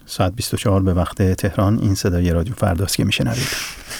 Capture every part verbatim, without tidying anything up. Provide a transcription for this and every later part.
ساعت بیست و چهار به وقت تهران. این صدای رادیو فرداست که میشنوید.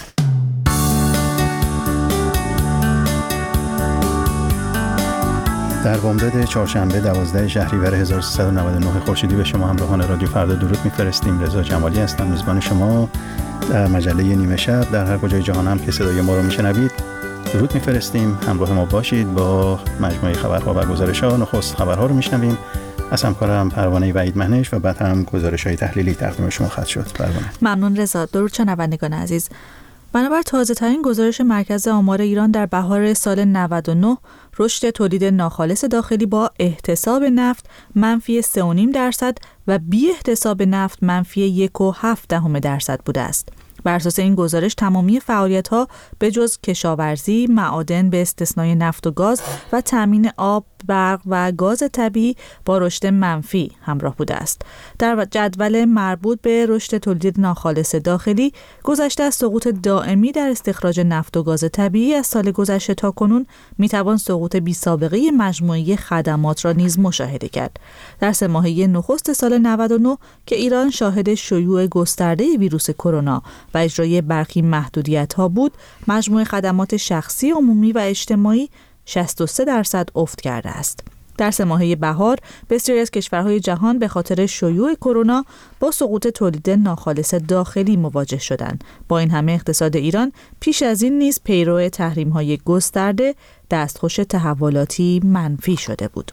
در بامداد چهارشنبه دوازده شهریور هزار و سیصد و نود و نه خورشیدی به شما همراهان رادیو فردا درود میفرستیم. رضا جمالی هستم، میزبان شما در مجله نیمه شب. در هر کجای جهان هم که صدای ما رو میشنوید درود میفرستیم. همراه ما باشید با مجموعه خبرها و گزارش‌ها. نخست خبرها رو میشنویم از همکارم پروانه وحید مهنش و بعد هم گزارش‌های تحلیلی تقدیم شما خواهد شد. پروانه. ممنون رضا. درود شنوندگان عزیز. بنابر تازه‌ترین گزارش مرکز آمار ایران در بهار سال نود و نه، رشد تولید ناخالص داخلی با احتساب نفت منفی سه و نیم درصد و بی احتساب نفت منفی یک و هفت دهم درصد بوده است. بر اساس این گزارش تمامی فعالیت‌ها به جز کشاورزی، معادن به استثنای نفت و گاز و تامین آب، برق و گاز طبیعی با رشد منفی همراه بوده است. در جدول مربوط به رشد تولید ناخالص داخلی، گذشته از سقوط دائمی در استخراج نفت و گاز طبیعی از سال گذشته تا کنون میتوان سقوط بی سابقه مجموعه خدمات را نیز مشاهده کرد. در سه ماهه نخست سال نود و نه که ایران شاهد شیوع گسترده ویروس کرونا و اجرای برخی محدودیت‌ها بود، مجموع خدمات شخصی، عمومی و اجتماعی شصت و سه درصد افت کرده است. در سه ماهه بهار بسیاری از کشورهای جهان به خاطر شیوع کرونا با سقوط تولید ناخالص داخلی مواجه شدند. با این همه اقتصاد ایران پیش از این نیز پیرو تحریم‌های گسترده دستخوش تحولاتی منفی شده بود.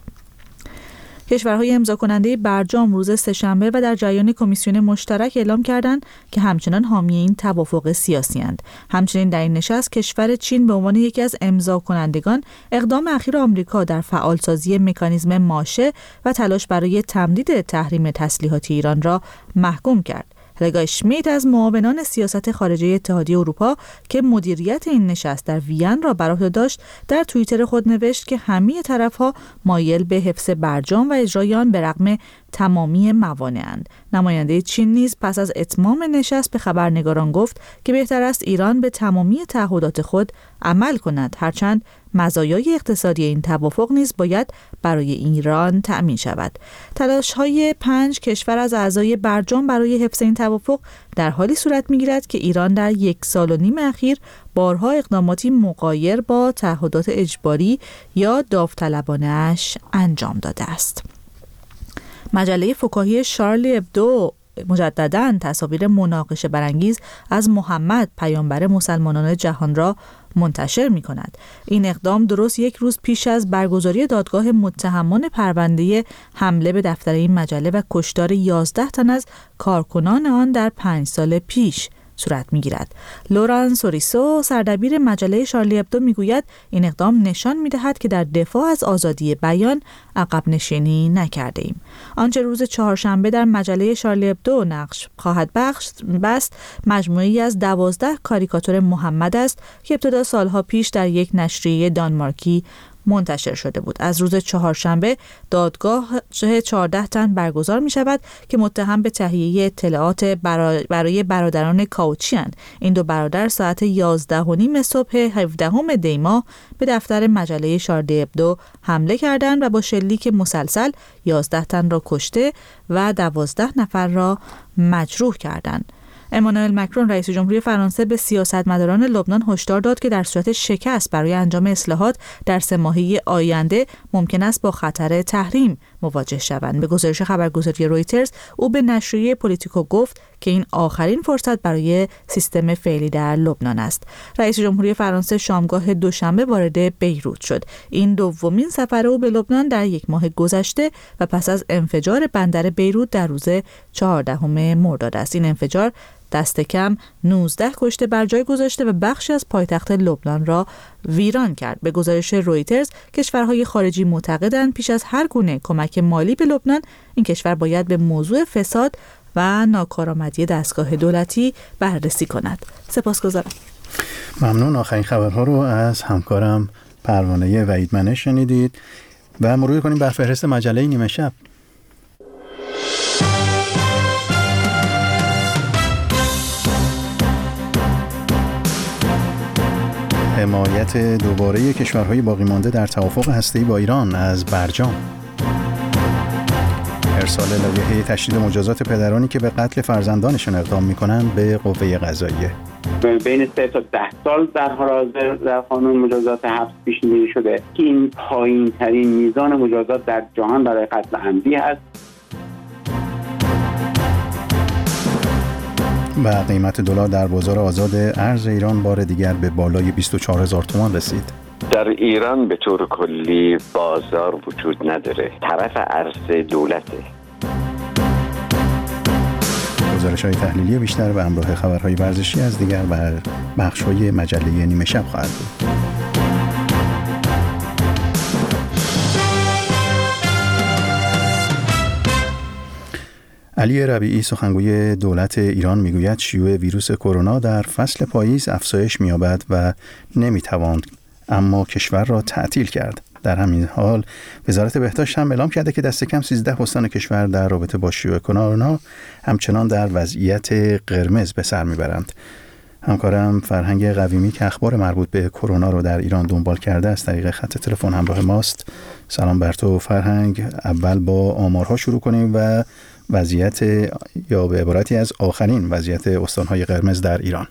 کشورهای امضا کننده برجام روز سه‌شنبه و در جریان کمیسیون مشترک اعلام کردند که همچنان حامی این توافق سیاسی اند. همچنین در این نشست کشور چین به عنوان یکی از امضا کنندگان اقدام اخیر آمریکا در فعالسازی مکانیزم ماشه و تلاش برای تمدید تحریم تسلیحاتی ایران را محکوم کرد. هلگا اشمیت از معاونان سیاست خارجه اتحادیه اروپا که مدیریت این نشست در وین را بر عهده داشت، در توییتر خود نوشت که همه طرف‌ها مایل به حفظ برجام و اجرای آن به رغم تمامی موانع‌اند. نماینده چین نیز پس از اتمام نشست به خبرنگاران گفت که بهتر است ایران به تمامی تعهدات خود عمل کند، هرچند مزایای اقتصادی این توافق نیز باید برای ایران تأمین شود. تلاش‌های پنج کشور از اعضای برجام برای حفظ این توافق در حالی صورت می‌گیرد که ایران در یک سال و نیم اخیر بارها اقداماتی مغایر با تعهدات اجباری یا داوطلبانه‌اش انجام داده است. مجله فکاهی شارلی ابدو مجدداً تصاویر مناقشه برانگیز از محمد پیامبر مسلمانان جهان را منتشر می کند. این اقدام درست یک روز پیش از برگزاری دادگاه متهمان پرونده حمله به دفتر این مجله و کشتار یازده تن از کارکنان آن در پنج سال پیش صورت می‌گیرد. لوران سوریسو سردبیر مجله شارلی ابدو می‌گوید این اقدام نشان می‌دهد که در دفاع از آزادی بیان عقب نشینی نکرده‌ایم. آنچه روز چهارشنبه در مجله شارلی ابدو نقش خواهد بست مجموعه‌ای از دوازده کاریکاتور محمد است که ابتدا سالها پیش در یک نشریه دانمارکی منتشر شده بود. از روز چهارشنبه دادگاه چهارده تن برگزار می شود که متهم به تهیه اطلاعات برای برادران کاوچی اند. این دو برادر ساعت یازده و نیم صبح هفدهم دی ماه به دفتر مجله شارلی ابدو حمله کردند و با شلیک مسلسل یازده تن را کشته و دوازده نفر را مجروح کردند. امانوئل مکرون رئیس جمهوری فرانسه به سیاستمداران لبنان هشدار داد که در صورت شکست برای انجام اصلاحات در سه ماهه آینده ممکن است با خطر تحریم مواجه شوند. به گزارش خبرگزاری رویترز او به نشریه پولیتیکو گفت که این آخرین فرصت برای سیستم فعلی در لبنان است. رئیس جمهوری فرانسه شامگاه دوشنبه وارد بیروت شد. این دومین سفر او به لبنان در یک ماه گذشته و پس از انفجار بندر بیروت در روز چهاردهم مرداد است. این انفجار دست کم نوزده کشته بر جای گذاشته و بخشی از پایتخت لبنان را ویران کرد. به گزارش رویترز کشورهای خارجی معتقدند پیش از هر گونه کمک مالی به لبنان این کشور باید به موضوع فساد و ناکارآمدی دستگاه دولتی بررسی کند. سپاسگزارم. ممنون. آخرین خبرها رو از همکارم پروانه وحید مهنش شنیدید و مرور کنیم بر فهرست مجله نیمه شب. حمایت دوباره کشورهای باقی مانده در توافق هسته‌ای با ایران از برجام. ارسال لایحه تشدید مجازات پدرانی که به قتل فرزندانشون اقدام میکنن به قوه قضاییه. بین سه تا ده سال در حال حاضر در قانون مجازات حبس پیش‌بینی شده که این پایین ترین میزان مجازات در جهان برای قتل عمدی هست. و قیمت دلار در بازار آزاد ارز ایران بار دیگر به بالای بیست و چهار هزار تومان رسید. در ایران به طور کلی بازار وجود نداره، طرف ارز دولته. گزارش‌های تحلیلی بیشتر به همراه خبرهای ورزشی از دیگر بخش‌های مجله نیمه شب خواهد بود. علی ربیعی سخنگوی دولت ایران میگوید شیوع ویروس کرونا در فصل پاییز افزایش می‌یابد و نمی‌تواند اما کشور را تعطیل کرد. در همین حال وزارت بهداشت هم اعلام کرده که دست کم سیزده استان کشور در رابطه با شیوع کرونا همچنان در وضعیت قرمز به سر میبرند. همکارم فرهنگ قویمی که اخبار مربوط به کرونا رو در ایران دنبال کرده از طریق خط تلفن همراه ماست. سلام بر تو فرهنگ. اول با آمارها شروع کنیم و وضعیت یا به عبارتی از آخرین وضعیت استان‌های قرمز در ایران.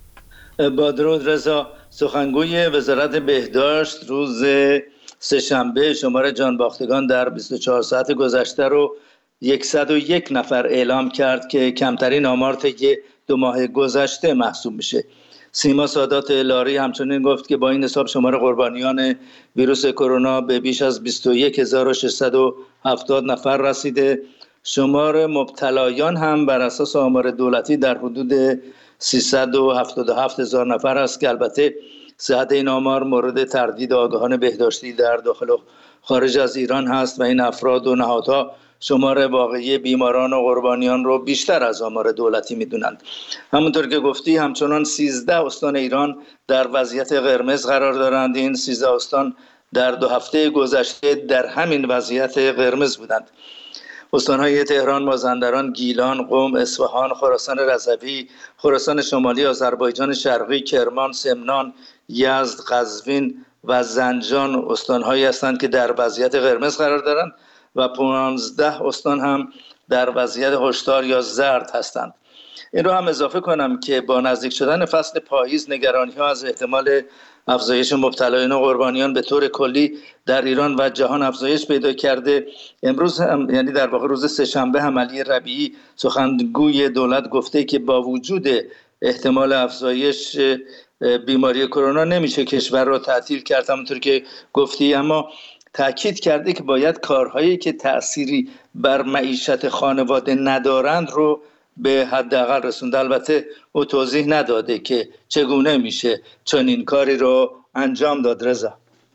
با درود رضا، سخنگوی وزارت بهداشت روز سه‌شنبه شمار جانباختگان در بیست و چهار ساعت گذشته رو صد و یک نفر اعلام کرد که کمترین آمار طی دو ماه گذشته محسوب میشه. سیما سادات لاری همچنین گفت که با این حساب شمار قربانیان ویروس کرونا به بیش از بیست و یک هزار و ششصد و هفتاد نفر رسیده. شمار مبتلایان هم بر اساس آمار دولتی در حدود سیصد و هفتاد و هفت هزار نفر است که البته صحت این آمار مورد تردید آگاهان بهداشتی در داخل و خارج از ایران هست و این افراد و نهادها شمار واقعی بیماران و قربانیان رو بیشتر از آمار دولتی میدونند. همونطور که گفتی همچنان سیزده استان ایران در وضعیت قرمز قرار دارند. این سیزده استان در دو هفته گذشته در همین وضعیت قرمز بودند. استان‌های تهران، مازندران، گیلان، قم، اصفهان، خراسان رضوی، خراسان شمالی، آذربایجان شرقی، کرمان، سمنان، یزد، قزوین و زنجان استان‌هایی هستند که در وضعیت قرمز قرار دارند و پانزده استان هم در وضعیت هشدار یا زرد هستند. این رو هم اضافه کنم که با نزدیک شدن فصل پاییز نگرانی‌ها از احتمال افزایش مبتلایان و قربانیان به طور کلی در ایران و جهان افزایش پیدا کرده. امروز هم یعنی در واقع روز سه‌شنبه هم علی ربیعی سخنگوی دولت گفته که با وجود احتمال افزایش بیماری کرونا نمیشه کشور را تعطیل کرد همونطور که گفتی، اما تاکید کرده که باید کارهایی که تأثیری بر معیشت خانواده ندارند رو به حداقل رسونده. البته او توضیح نداده که چگونه میشه چنین کاری رو انجام داد. رضا،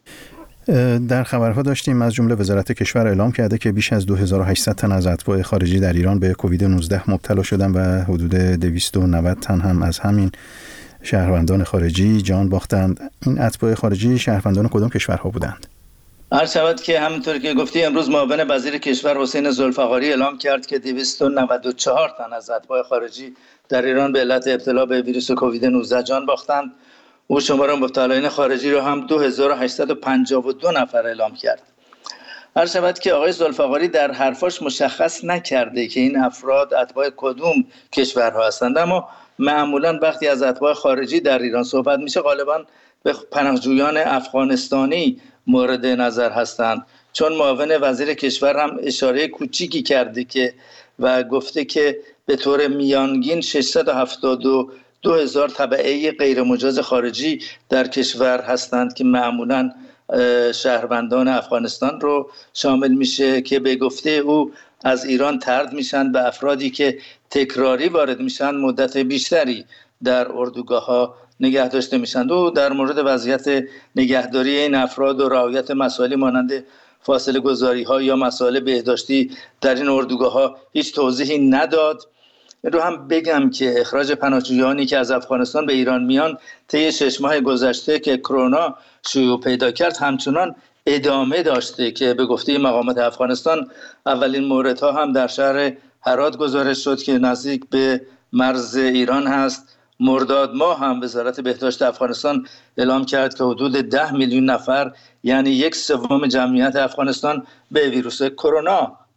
در خبرها داشتیم از جمله وزارت کشور اعلام کرده که بیش از دو هزار و هشتصد تن از اتباع خارجی در ایران به کووید نوزده مبتلا شدن و حدود دویست و نود تن هم از همین شهروندان خارجی جان باختند. این اتباع خارجی شهروندان کدام کشورها بودند؟ عرض شود که همونطور که گفتی امروز معاون وزیر کشور حسین ذوالفقاری اعلام کرد که دویست و نود و چهار تن از اتباع خارجی در ایران به علت ابتلا به ویروس کووید نوزده جان باختند. او شمار مبتلایان خارجی را هم دو هزار و هشتصد و پنجاه و دو نفر اعلام کرد. عرض شود که آقای ذوالفقاری در حرفاش مشخص نکرده که این افراد اتباع کدوم کشورها هستند، اما معمولا وقتی از اتباع خارجی در ایران صحبت میشه غالبا به پناهجویان افغانستانی مورد نظر هستند، چون معاون وزیر کشور هم اشاره کوچیکی کرده که و گفته که به طور میانگین ششصد و هفتاد و دو هزار تبعه غیر مجاز خارجی در کشور هستند که معمولاً شهروندان افغانستان رو شامل میشه که به گفته او از ایران طرد میشن به افرادی که تکراری وارد میشن مدت بیشتری در اردوگاه‌ها نگه داشته میشند. و در مورد وضعیت نگهداری این افراد و رعایت مسائلی مانند فاصله گذاری ها یا مسائل بهداشتی در این اردوگاه ها هیچ توضیحی نداد. رو هم بگم که اخراج پناهجویانی که از افغانستان به ایران میان طی شش ماه گذشته که کرونا شیوع پیدا کرد همچنان ادامه داشته که به گفته مقامات افغانستان اولین موردها هم در شهر هرات گزارش شد که نزدیک به مرز ایران هست. مرداد ماه هم وزارت بهداشت افغانستان اعلام کرد که حدود ده میلیون نفر یعنی یک سوم جمعیت افغانستان به ویروس کرونا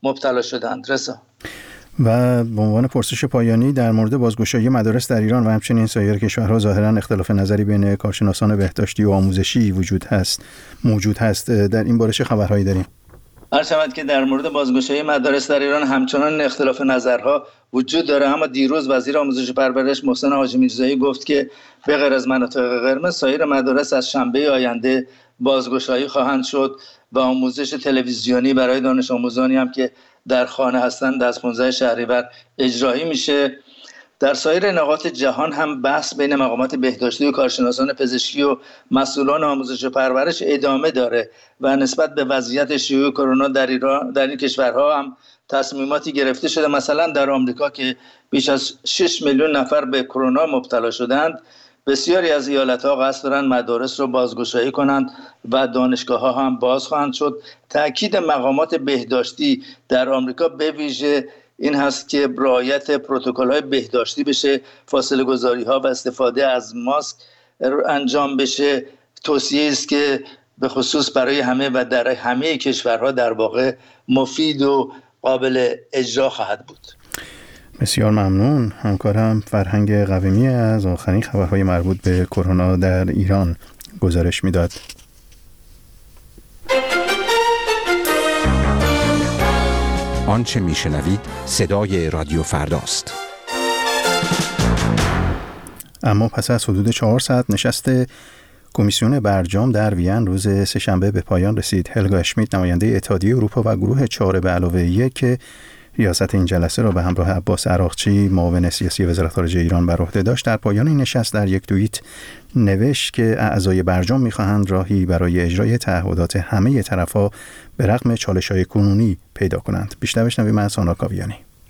مبتلا شدند. رضا. و به عنوان پرسش پایانی در مورد بازگشایی مدارس در ایران و همچنین سایر کشورها ظاهرا اختلاف نظری بین کارشناسان بهداشتی و آموزشی وجود هست موجود هست در این باره چه خبرهایی داریم؟ عرض شود که در مورد بازگشایی مدارس در ایران همچنان اختلاف نظرها وجود داره، اما دیروز وزیر آموزش و پرورش محسن حاجی میرزایی گفت که به غیر از مناطق قرمز سایر مدارس از شنبه آینده بازگشایی خواهند شد و آموزش تلویزیونی برای دانش آموزانی هم که در خانه هستند از پانزده شهریور اجرایی میشه. در سایر نقاط جهان هم بحث بین مقامات بهداشتی و کارشناسان پزشکی و مسئولان آموزش و پرورش ادامه داره و نسبت به وضعیت شیوع کرونا در ایران در این کشورها هم تصمیماتی گرفته شده. مثلا در آمریکا که بیش از شش میلیون نفر به کرونا مبتلا شدند، بسیاری از ایالت‌ها قصد دارند مدارس رو بازگشایی کنند و دانشگاه‌ها هم باز خواهند شد. تأکید مقامات بهداشتی در آمریکا به ویژه این هست که رعایت پروتکل‌های بهداشتی بشه، فاصله گذاری‌ها و استفاده از ماسک انجام بشه. توصیه است که به خصوص برای همه و در همه کشورها در واقع مفید و قابل اجرا خواهد بود. بسیار ممنون. همکارم فرهنگ قویمی از آخرین خبرهای مربوط به کرونا در ایران گزارش میداد. آنچه میشنوید صدای رادیو فرداست. اما پس از حدود چهار ساعت نشست کمیسیون برجام در وین روز سه‌شنبه به پایان رسید. هلگا اشمیت نماینده اتحادیه اروپا و گروه چهار به علاوه یک که ریاست این جلسه را به همراه عباس عراقچی معاون سیاسی وزارت خارجه ایران بر عهده داشت، در پایان این نشست در یک توییت نوشت که اعضای برجام می‌خواهند راهی برای اجرای تعهدات همه طرف‌ها به رغم چالش‌های کنونی پیدا کنند. بیشتر بشنویم از سانا کاویانی.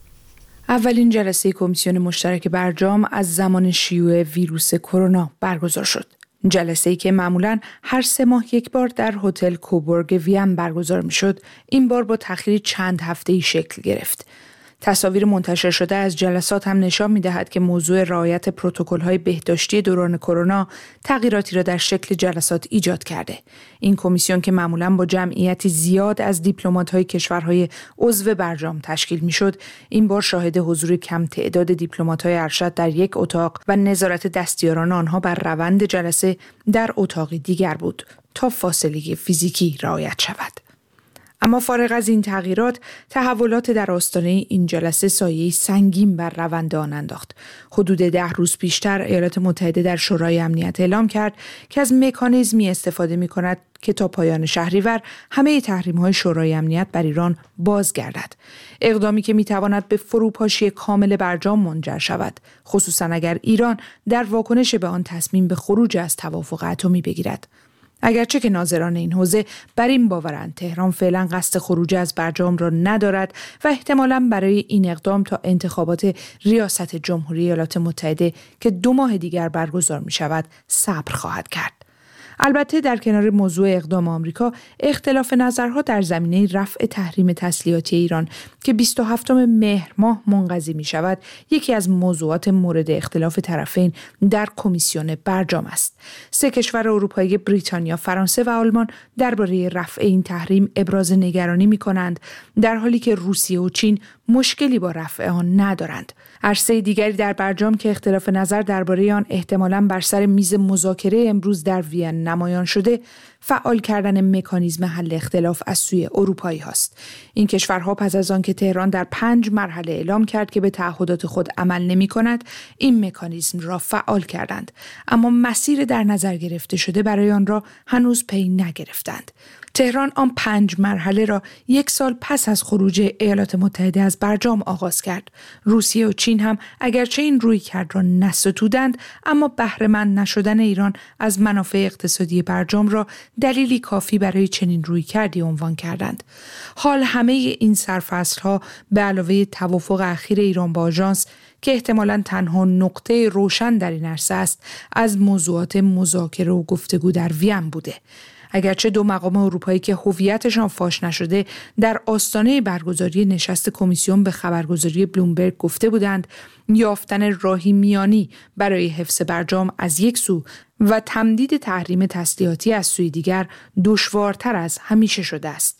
اولین جلسه کمیسیون مشترک برجام از زمان شیوع ویروس کرونا برگزار شد. جلسه‌ای که معمولاً هر سه ماه یک بار در هتل کوبورگ وین برگزار می‌شد، این بار با تأخیری چند هفته‌ای شکل گرفت. تصاویر منتشر شده از جلسات هم نشان می‌دهد که موضوع رعایت پروتکل‌های بهداشتی دوران کرونا تغییراتی را در شکل جلسات ایجاد کرده. این کمیسیون که معمولاً با جمعیتی زیاد از دیپلمات‌های کشورهای عضو برجام تشکیل می‌شد، این بار شاهد حضور کم تعداد دیپلمات‌های ارشد در یک اتاق و نظارت دستیاران آنها بر روند جلسه در اتاقی دیگر بود تا فاصله فیزیکی رعایت شود. اما فارغ از این تغییرات، تحولات در آستانه این جلسه سایه‌ای سنگین بر روند آن انداخت. حدود ده روز پیشتر ایالات متحده در شورای امنیت اعلام کرد که از مکانیزمی استفاده می‌کند که تا پایان شهریور همه تحریم‌های شورای امنیت بر ایران بازگردد. اقدامی که می‌تواند به فروپاشی کامل برجام منجر شود، خصوصاً اگر ایران در واکنش به آن تصمیم به خروج از توافق اتمی بگیرد. اگرچه که ناظران این حوزه بر این باورند تهران فعلا قصد خروج از برجام را ندارد و احتمالاً برای این اقدام تا انتخابات ریاست جمهوری ایالات متحده که دو ماه دیگر برگزار می شود صبر خواهد کرد. البته در کنار موضوع اقدام آمریکا، اختلاف نظرها در زمینه رفع تحریم تسلیحاتی ایران که بیست و هفتم مهر ماه منقضی می شود، یکی از موضوعات مورد اختلاف طرفین در کمیسیون برجام است. سه کشور اروپایی بریتانیا، فرانسه و آلمان درباره رفع این تحریم ابراز نگرانی می کنند، در حالی که روسیه و چین مشکلی با رفع آن ندارند. عرصه دیگری در برجام که اختلاف نظر درباره آن احتمالاً بر سر میز مذاکره امروز در وین نمایان شده، فعال کردن مکانیزم حل اختلاف از سوی اروپایی هاست. این کشورها پس از آن که تهران در پنج مرحله اعلام کرد که به تعهدات خود عمل نمی کند، این مکانیزم را فعال کردند، اما مسیر در نظر گرفته شده برای آن را هنوز پی نگرفتند. تهران آن پنج مرحله را یک سال پس از خروج ایالات متحده از برجام آغاز کرد. روسیه و چین هم اگرچه این رویکرد را نستودند، اما بهره‌مند نشدن ایران از منافع اقتصادی برجام را دلیلی کافی برای چنین رویکردی عنوان کردند. حال همه این سرفصل‌ها به علاوه توافق اخیر ایران با آژانس که احتمالاً تنها نقطه روشن در این عرصه است، از موضوعات مذاکره و گفتگو در وین بوده. اگرچه دو مقام اروپایی که هویتشان فاش نشده در آستانه برگزاری نشست کمیسیون به خبرگزاری بلومبرگ گفته بودند یافتن راهی میانی برای حفظ برجام از یک سو و تمدید تحریم تسلیحاتی از سوی دیگر دشوارتر از همیشه شده است.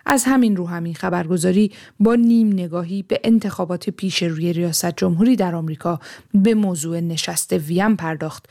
از همین رو همین خبرگزاری با نیم نگاهی به انتخابات پیش روی ریاست جمهوری در آمریکا به موضوع نشست وین پرداخت.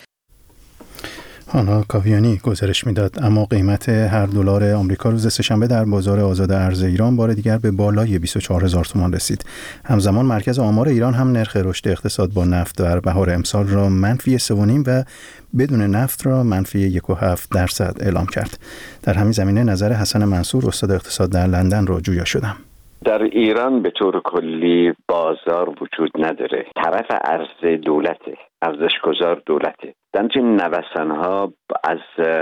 هانا کاویانی گزارش میداد. اما قیمت هر دلار آمریکا روز سه‌شنبه در بازار آزاد ارز ایران بار دیگر به بالای بیست و چهار هزار تومان رسید. همزمان مرکز آمار ایران هم نرخ رشد اقتصاد با نفت در بهار امسال را منفی سه و نیم و بدون نفت را منفی یک و هفت درصد اعلام کرد. در همین زمینه نظر حسن منصور استاد اقتصاد در لندن را جویا شدم. در ایران به طور کلی بازار وجود نداره. طرف عرضه دولته، ارزشگذار دولته. در این نوسان‌ها از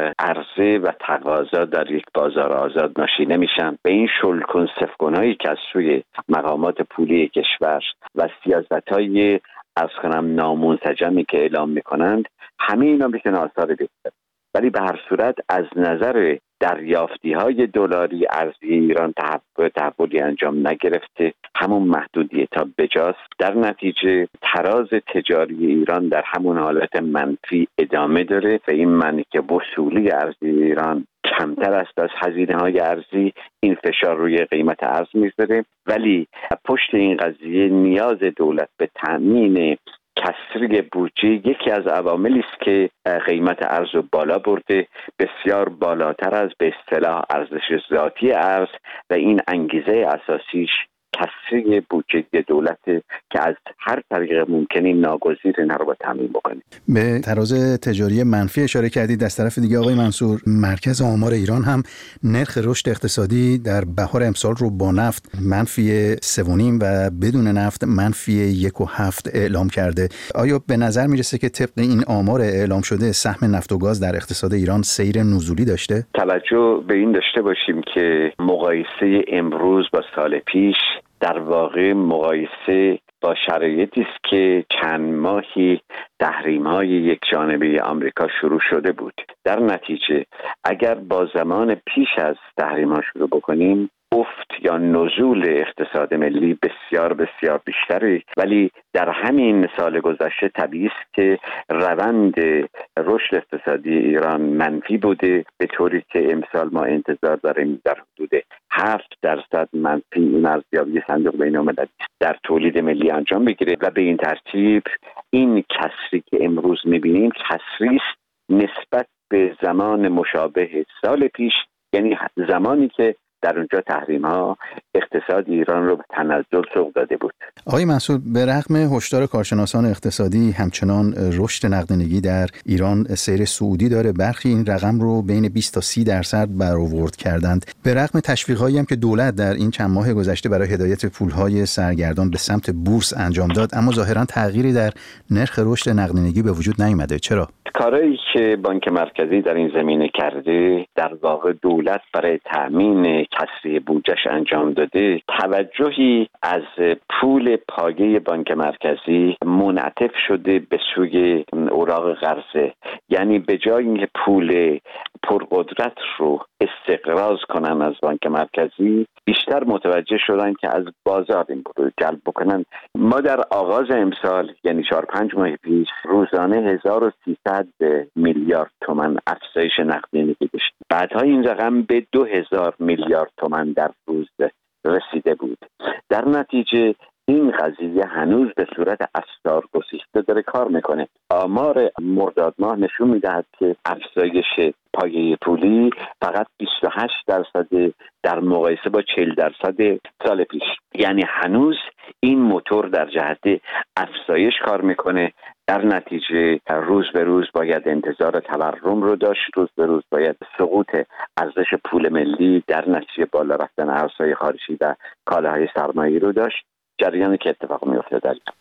عرضه و تقاضا در یک بازار آزاد ناشی نمیشن. به این شلکن سفکنایی که از سوی مقامات پولی کشور و سیاست‌های از کنم نامنسجمی که اعلام میکنند، همه اینا میتونه آثار بگذاره. ولی به هر صورت از نظر دریافتی های دلاری ارزی ایران تحولی انجام نگرفته، همون محدودیت ها بجاست. در نتیجه تراز تجاری ایران در همون حالت منفی ادامه داره و این معنی که وصولی ارزی ایران کمتر است از هزینه های ارزی. این فشار روی قیمت ارز میذاره، ولی پشت این قضیه نیاز دولت به تامین کسری بودجه یکی از عواملی است که قیمت ارز رو بالا برده، بسیار بالاتر از به اصطلاح ارزش ذاتی ارز، و این انگیزه اساسیش کسری بودجه دولت که از هر طریق ممکنی ناگزیر این رو تامین بکنه. به تراز تجاری منفی اشاره کردید. از طرف دیگه آقای منصور، مرکز آمار ایران هم نرخ رشد اقتصادی در بهار امسال رو با نفت منفی سه و نیم و بدون نفت منفی یک و هفت اعلام کرده. آیا به نظر میرسه که طبق این آمار اعلام شده سهم نفت و گاز در اقتصاد ایران سیر نزولی داشته؟ توجه به این داشته باشیم که مقایسه امروز با سال پیش در واقع مقایسه با شرایطی است که چند ماهی تحریم‌های یک جانبه آمریکا شروع شده بود. در نتیجه اگر با زمان پیش از تحریم‌ها شروع بکنیم، افت یا نزول اقتصاد ملی بسیار بسیار بیشتره، ولی در همین سال گذشته طبیعی است که روند رشد اقتصادی ایران منفی بوده، به طوری که امسال ما انتظار داریم در حدود هفت درصد منفی این ارزیابی صندوق بین‌المللی در تولید ملی انجام بگیره و به این ترتیب این کسری که امروز می‌بینیم کسری است نسبت به زمان مشابه سال پیش، یعنی زمانی که در اونجا تحریم ها اقتصاد ایران رو به تنزل سوق داده بود. آقای منصور، به رغم هشدار کارشناسان اقتصادی همچنان رشد نقدینگی در ایران سیر صعودی داره. برخی این رقم رو بین بیست تا سی درصد برآورد کردند. به رغم تشویق‌هایی هم که دولت در این چند ماه گذشته برای هدایت پول‌های سرگردان به سمت بورس انجام داد، اما ظاهراً تغییری در نرخ رشد نقدینگی به وجود نیامده. چرا؟ کارهایی که بانک مرکزی در این زمینه کرده، در واقع دولت برای تامین کسری بودجه‌اش انجام داده، توجهی از پول پایه بانک مرکزی منعطف شده به سوی اوراق قرضه. یعنی به جای اینکه پول پرقدرت رو استقراض کنن از بانک مرکزی، بیشتر متوجه شدن که از بازار این پول جلب بکنن. ما در آغاز امسال، یعنی چهار پنج ماه پیش، روزانه هزار و سیصد میلیارد تومان افزایش نقدینگی داشتیم. بعدها این رقم به دو هزار میلیارد تومان در روز رسیده بود. در نتیجه این قضیه هنوز به صورت افزار گسسته داره کار میکنه. آمار مرداد ماه نشون میدهد که افزایش پایه پولی فقط بیست و هشت درصد در مقایسه با چهل درصد سال پیش. یعنی هنوز این موتور در جهت افزایش کار میکنه. در نتیجه روز به روز باید انتظار تورم رو داشت، روز به روز باید سقوط ارزش پول ملی در نتیجه بالا رفتن ارزهای خارجی و کالاهای سرمایه‌ای رو داشت، جریانی که اتفاق میفته در ایران.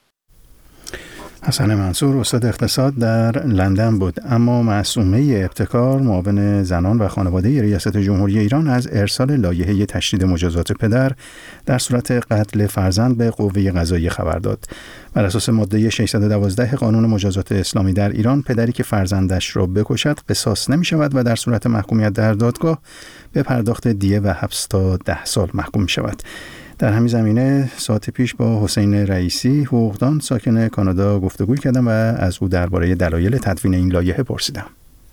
حسن منصور استاد اقتصاد در لندن بود. اما معصومه ابتکار، معاون زنان و خانواده ریاست جمهوری ایران، از ارسال لایحه تشدید مجازات پدر در صورت قتل فرزند به قوه قضاییه خبر داد. بر اساس ماده ششصد و دوازده قانون مجازات اسلامی در ایران، پدری که فرزندش را بکشد قصاص نمی شود و در صورت محکومیت در دادگاه به پرداخت دیه و حبس تا ده سال محکوم می شود. در همین زمینه ساعت پیش با حسین رئیسی، حقوقدان ساکن کانادا، گفتگو کردم و از او درباره دلایل تدوین این لایحه پرسیدم.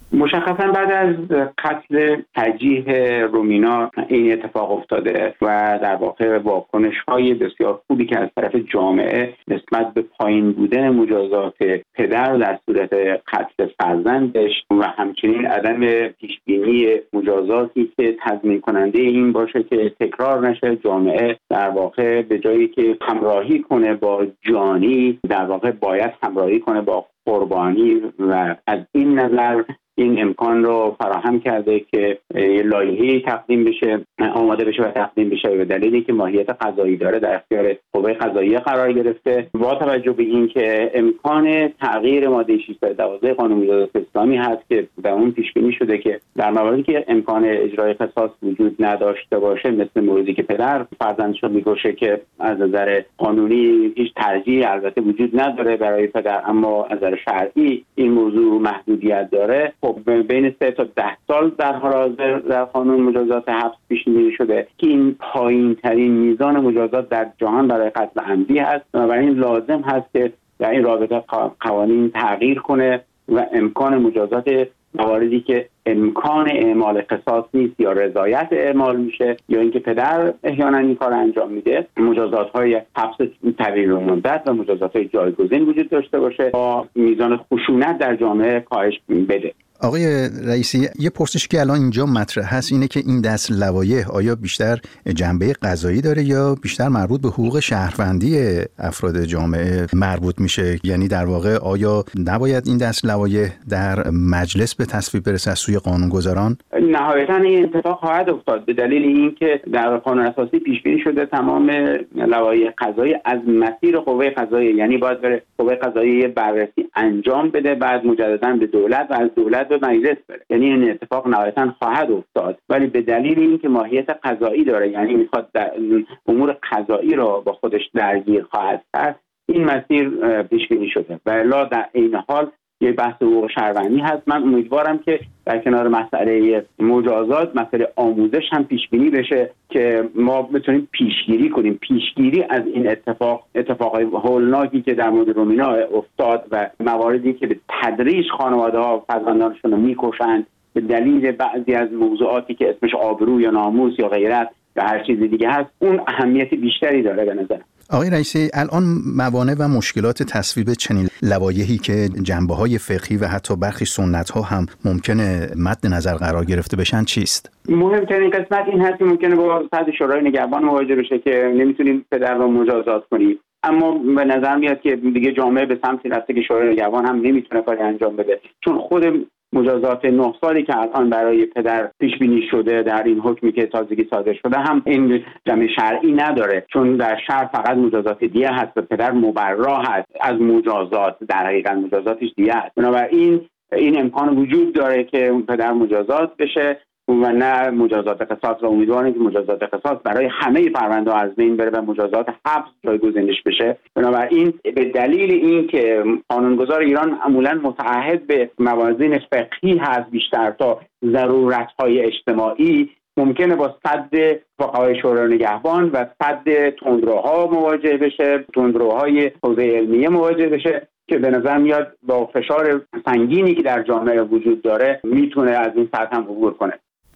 مشخصا بعد از قتل ترجیح رومینا این اتفاق افتاده و در واقع واکنش‌های بسیار خوبی که از طرف جامعه نسبت به پایین بودن مجازات پدر در صورت قتل فرزندش و همچنین عدم پیشبینی مجازاتی که تضمین کننده این باشه که تکرار نشه، جامعه در واقع به جایی که همراهی کنه با جانی در واقع باید همراهی کنه با قربانی و از این نظر این امکان رو فراهم کرده که لایحه‌ای تقدیم بشه، آماده بشه و تقدیم بشه به دلیلی که ماهیت قضایی داره در اختیار قوه قضاییه قرار گرفته. با توجه به این که امکان تغییر ماده ششصد و دوازده قانون مجازات اسلامی هست که در اون پیش بینی شده که در مواردی که امکان اجرای قصاص وجود نداشته باشه، مثل موردی که پدر فرزندش رو می‌کشه که از نظر قانونی هیچ ترجیحی البته وجود نداره برای پدر، اما از نظر شرعی این موضوع محدودیت داره. بین سه تا ده سال در حال حاضر در قانون مجازات حبس پیش بینی شده که این پایین ترین میزان مجازات در جهان برای قتل عمدی هست. بنابراین لازم هست که در این رابطه قوانین تغییر کنه و امکان مجازات مواردی که امکان اعمال قصاص نیست یا رضایت اعمال میشه یا اینکه پدر احیانا این کار انجام میده، مجازات‌های حبس طویل مدت و مجازات‌های جایگزین وجود داشته باشه با میزان خشونت در جامعه کاهش بده. آقای رئیسی، یه پرسشی که الان اینجا مطرح هست اینه که این دست لوایح آیا بیشتر جنبه قضایی داره یا بیشتر مربوط به حقوق شهروندی افراد جامعه مربوط میشه؟ یعنی در واقع آیا نباید این دست لوایح در مجلس به تصویب برسه از سوی قانونگذاران؟ نهایتاً این اتفاق خواهد افتاد به دلیل اینکه در قانون اساسی پیش بینی شده تمام لوایح قضایی از مسیر قوه قضاییه، یعنی باید بره قوه قضاییه بررسی انجام بده، بعد مجدداً به دولت و از دولت به مجلس بره. یعنی این اتفاق نهایتاً خواهد افتاد، ولی به دلیل اینکه ماهیت قضایی داره، یعنی میخواد امور قضایی را با خودش درگیر خواهد کرد، این مسیر پیش بینی شده. و الا در این حال یه بحث حقوق شهروندی هست. من امیدوارم که در کنار مسئله مجازات مسئله آموزش هم پیش بینی بشه که ما بتونیم پیشگیری کنیم. پیشگیری از این اتفاق اتفاقای هولناکی که در مورد رومینا افتاد و مواردی که به تدریج خانواده‌ها فرزندانشون رو میکشند به دلیل بعضی از موضوعاتی که اسمش آبرو یا ناموس یا غیرت یا هر چیز دیگه هست، اون اهمیت بیشتری داره به نظر. آقای رئیسی، الان موانع و مشکلات تصویب چنین لوایحی که جنبه‌های فقهی و حتی برخی سنت‌ها هم ممکنه مد نظر قرار گرفته بشن چیست؟ مهمترین قسمت این هست که ممکنه با صد شورای نگهبان مواجه بشه که نمیتونیم پدر رو مجازات کنیم، اما به نظر میاد که دیگه جامعه به سمتی رفته که شورای نگهبان هم نمیتونه کاری انجام بده، چون خود مجازات نه سالی که الان برای پدر پیش بینی شده در این حکمی که تازگی صادر شده هم این جمع شرعی نداره، چون در شرع فقط مجازات دیه هست و پدر مبرا هست از مجازات، در حقیقت مجازاتش دیه هست. بنابراین این امکان وجود داره که اون پدر مجازات بشه و نه مجازات قصاص. و امیدوارم که مجازات قصاص برای همه پرونده از بین بره و مجازات حبس جایگزینش بشه. بنابراین به دلیل این که قانونگذار ایران معمولاً متعهد به موازین فقهی هست بیشتر تا ضرورت‌های اجتماعی، ممکنه با صد فقهای شورای نگهبان و صد تندروها مواجه بشه، تندروهای حوزه علمیه مواجه بشه که به نظر میاد با فشار سنگینی که در جامعه وجود داره میتونه از این سطح هم عبور کنه.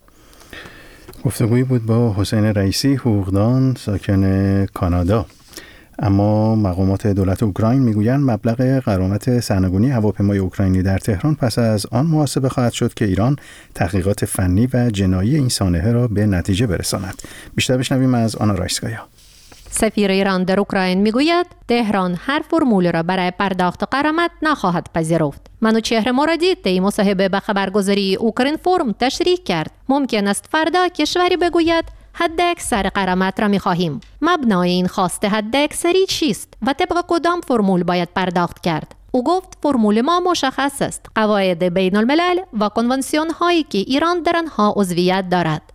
گفتگویی بود با حسین رئیسی، حقوقدان ساکن کانادا. اما مقامات دولت اوکراین میگویند مبلغ غرامت سرنگونی هواپیمای اوکراینی در تهران پس از آن محاسبه خواهد شد که ایران تحقیقات فنی و جنایی این سانحه را به نتیجه برساند. بیشتر بشنویم از آنا رایسکایا. سفیر ایران در اوکراین میگوید تهران هر فرمول را برای پرداخت غرامت نخواهد پذیرفت. منوچهر مرادی طی مصاحبه به خبرگزاری اوکراین فورم تشریح کرد ممکن است فردا کشوری بگوید حد اکثر غرامت را می‌خواهیم. مبنای این خواسته حد اکثری چیست و طبق کدام فرمول باید پرداخت کرد؟ او گفت فرمول ما مشخص است. قواعد بین الملل و کنوانسیون هایی که ایران در آنها عضویت دارد.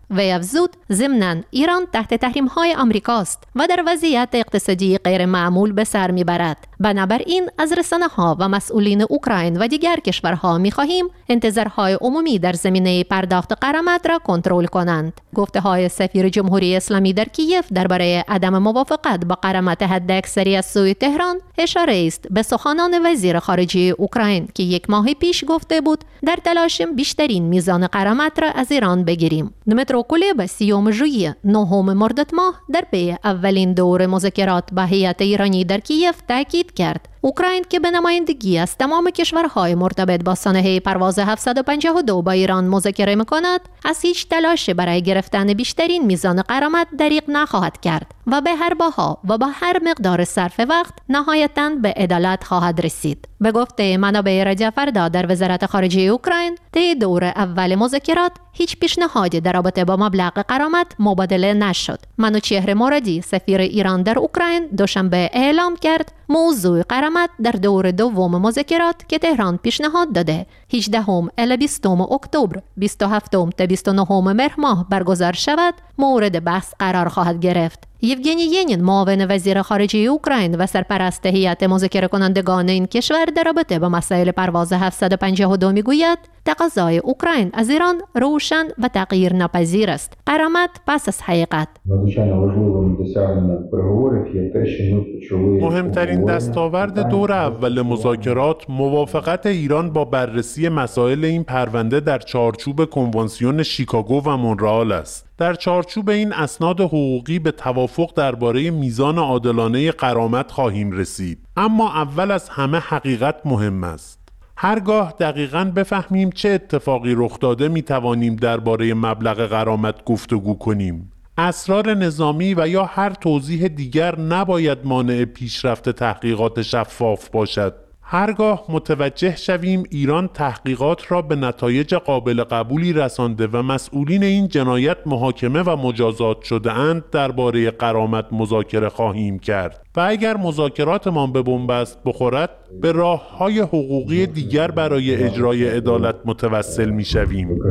و افزود ضمناً ایران تحت تحریم‌های آمریکاست و در وضعیت اقتصادی غیر معمول به سر میبرد. بنابراین از رسانه‌ها و مسئولین اوکراین و دیگر کشورها می‌خواهیم انتظارهای عمومی در زمینه پرداخت غرامت را کنترل کنند. گفته‌های سفیر جمهوری اسلامی در کیف درباره عدم موافقت با غرامت حداکثری از سوی تهران اشاره است به سخنان وزیر خارجه اوکراین که یک ماه پیش گفته بود در تلاشیم بیشترین میزان غرامت را از ایران بگیریم. دمیترو کولبا سیوم ژوئیه نهم مرداد ماه در پی اولین دور مذاکرات با هیئت ایرانی در کیف تاکید کرد اوکراین که به نمایندگی از تمام کشورهای مرتبط با سانحه پرواز هفتصد و پنجاه و دو با ایران مذاکره می‌کند، از هیچ تلاش برای گرفتن بیشترین میزان غرامت دریغ نخواهد کرد و به هر بها و با هر مقدار صرف وقت نهایتاً به عدالت خواهد رسید. به گفته منابع رادیو فردا در وزارت خارجه اوکراین، طی دور اول مذاکرات هیچ پیشنهادی در رابطه با مبلغ غرامت مبادله نشد. منوچهر مرادی سفیر ایران در اوکراین دوشنبه اعلام کرد موضوع غرامت در دور دوم مذاکرات که تهران پیشنهاد داده هجدهم الی بیستم اکتبر بیست و هفتم تا بیست و نهم مهر ماه برگزار شود مورد بحث قرار خواهد گرفت. یوگنی ینین معاون وزیر خارجه اوکراین و سرپرست هیئت مذاکره کنندگان این کشور در رابطه با مسائل پرواز هفتصد و پنجاه و دو میگوید تقاضای اوکراین از ایران روشن و تغییر ناپذیر است. غرامت پس از حقیقت. مهمترین دستاورد دور اول مذاکرات موافقت ایران با بررسی مسائل این پرونده در چارچوب کنوانسیون شیکاگو و مونرئال است. در چارچوب این اسناد حقوقی به توافق درباره میزان عادلانه غرامت خواهیم رسید. اما اول از همه حقیقت مهم است. هرگاه دقیقاً بفهمیم چه اتفاقی رخ داده می توانیم درباره مبلغ غرامت گفتگو کنیم. اسرار نظامی و یا هر توضیح دیگر نباید مانع پیشرفت تحقیقات شفاف باشد. هرگاه متوجه شویم ایران تحقیقات را به نتایج قابل قبولی رسانده و مسئولین این جنایت محاکمه و مجازات شده اند درباره غرامت مذاکره خواهیم کرد و اگر مذاکراتمان به بنبست بخورد به راه‌های حقوقی دیگر برای اجرای عدالت متوسل می‌شویم.